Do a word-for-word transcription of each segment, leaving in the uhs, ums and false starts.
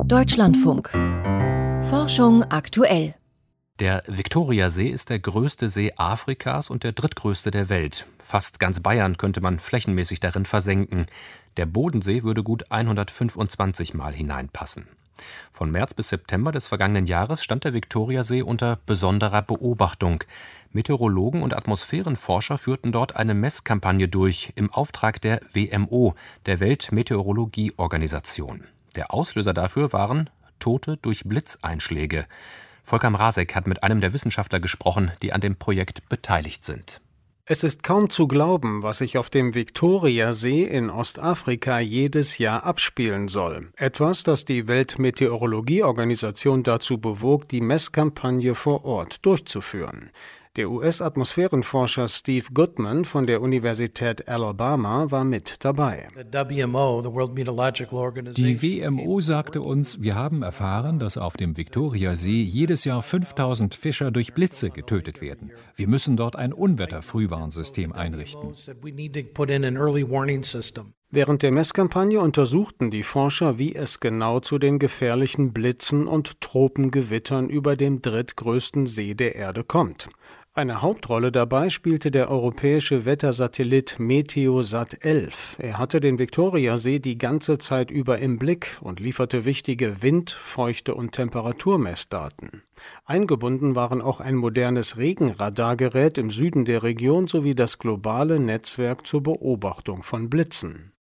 Deutschlandfunk. Forschung aktuell. Der Viktoriasee ist der größte See Afrikas und der drittgrößte der Welt. Fast ganz Bayern könnte man flächenmäßig darin versenken. Der Bodensee würde gut hundertfünfundzwanzig Mal hineinpassen. Von März bis September des vergangenen Jahres stand der Viktoriasee unter besonderer Beobachtung. Meteorologen und Atmosphärenforscher führten dort eine Messkampagne durch im Auftrag der W M O, der Weltmeteorologieorganisation. Der Auslöser dafür waren Tote durch Blitzeinschläge. Volker Mrazek hat mit einem der Wissenschaftler gesprochen, die an dem Projekt beteiligt sind. Es ist kaum zu glauben, was sich auf dem Viktoriasee in Ostafrika jedes Jahr abspielen soll. Etwas, das die Weltmeteorologieorganisation dazu bewog, die Messkampagne vor Ort durchzuführen. Der U S-Atmosphärenforscher Steve Goodman von der Universität Alabama war mit dabei. Die W M O sagte uns, wir haben erfahren, dass auf dem Viktoriasee jedes Jahr fünftausend Fischer durch Blitze getötet werden. Wir müssen dort ein Unwetterfrühwarnsystem einrichten. Während der Messkampagne untersuchten die Forscher, wie es genau zu den gefährlichen Blitzen und Tropengewittern über dem drittgrößten See der Erde kommt. Eine Hauptrolle dabei spielte der europäische Wettersatellit Meteosat elf. Er hatte den Viktoriasee die ganze Zeit über im Blick und lieferte wichtige Wind-, Feuchte- und Temperaturmessdaten. Eingebunden waren auch ein modernes Regenradargerät im Süden der Region sowie das globale Netzwerk zur Beobachtung von Blitzen.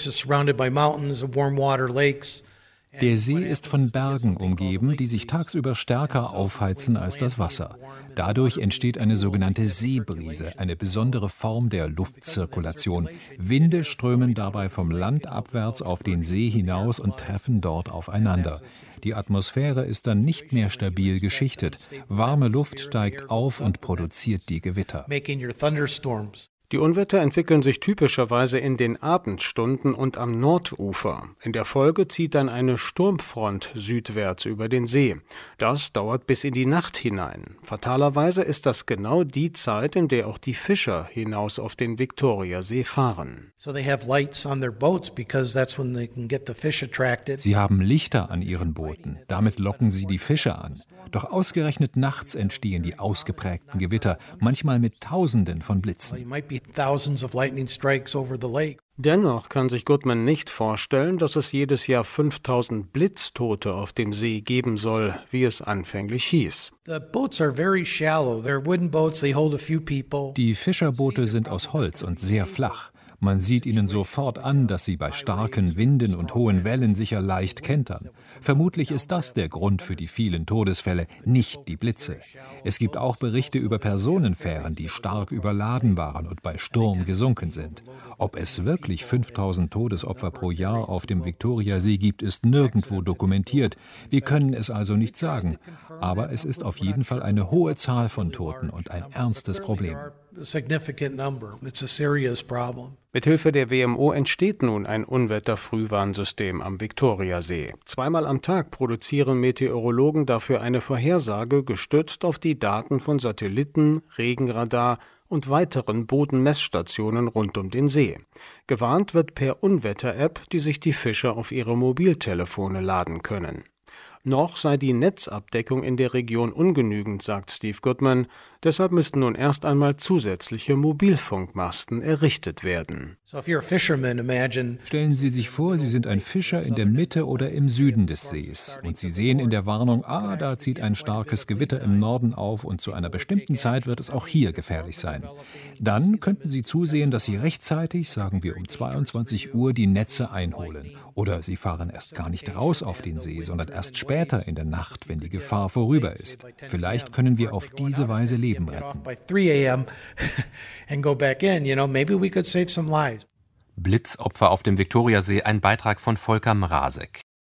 Der See ist von Bergen umgeben, die sich tagsüber stärker aufheizen als das Wasser. Dadurch entsteht eine sogenannte Seebrise, eine besondere Form der Luftzirkulation. Winde strömen dabei vom Land abwärts auf den See hinaus und treffen dort aufeinander. Die Atmosphäre ist dann nicht mehr stabil geschichtet. Warme Luft steigt auf und produziert die Gewitter. Die Unwetter entwickeln sich typischerweise in den Abendstunden und am Nordufer. In der Folge zieht dann eine Sturmfront südwärts über den See. Das dauert bis in die Nacht hinein. Fatalerweise ist das genau die Zeit, in der auch die Fischer hinaus auf den Viktoriasee fahren. Sie haben Lichter an ihren Booten. Damit locken sie die Fische an. Doch ausgerechnet nachts entstehen die ausgeprägten Gewitter, manchmal mit Tausenden von Blitzen. Dennoch kann sich Goodman nicht vorstellen, dass es jedes Jahr fünftausend Blitztote auf dem See geben soll, wie es anfänglich hieß. Die Fischerboote sind aus Holz und sehr flach. Man sieht ihnen sofort an, dass sie bei starken Winden und hohen Wellen sicher leicht kentern. Vermutlich ist das der Grund für die vielen Todesfälle, nicht die Blitze. Es gibt auch Berichte über Personenfähren, die stark überladen waren und bei Sturm gesunken sind. Ob es wirklich fünftausend Todesopfer pro Jahr auf dem Viktoriasee gibt, ist nirgendwo dokumentiert. Wir können es also nicht sagen. Aber es ist auf jeden Fall eine hohe Zahl von Toten und ein ernstes Problem. Mithilfe der W M O entsteht nun ein Unwetterfrühwarnsystem am Viktoriasee. Zweimal am Tag produzieren Meteorologen dafür eine Vorhersage, gestützt auf die Daten von Satelliten, Regenradar und weiteren Bodenmessstationen rund um den See. Gewarnt wird per Unwetter-App, die sich die Fischer auf ihre Mobiltelefone laden können. Noch sei die Netzabdeckung in der Region ungenügend, sagt Steve Goodman. Deshalb müssten nun erst einmal zusätzliche Mobilfunkmasten errichtet werden. Stellen Sie sich vor, Sie sind ein Fischer in der Mitte oder im Süden des Sees und Sie sehen in der Warnung, ah, da zieht ein starkes Gewitter im Norden auf und zu einer bestimmten Zeit wird es auch hier gefährlich sein. Dann könnten Sie zusehen, dass Sie rechtzeitig, sagen wir um zweiundzwanzig Uhr, die Netze einholen. Oder Sie fahren erst gar nicht raus auf den See, sondern erst später in der Nacht, wenn die Gefahr vorüber ist. Vielleicht können wir auf diese Weise Leben retten. Blitzopfer auf dem Viktoriasee, ein Beitrag von Volker Mrazek.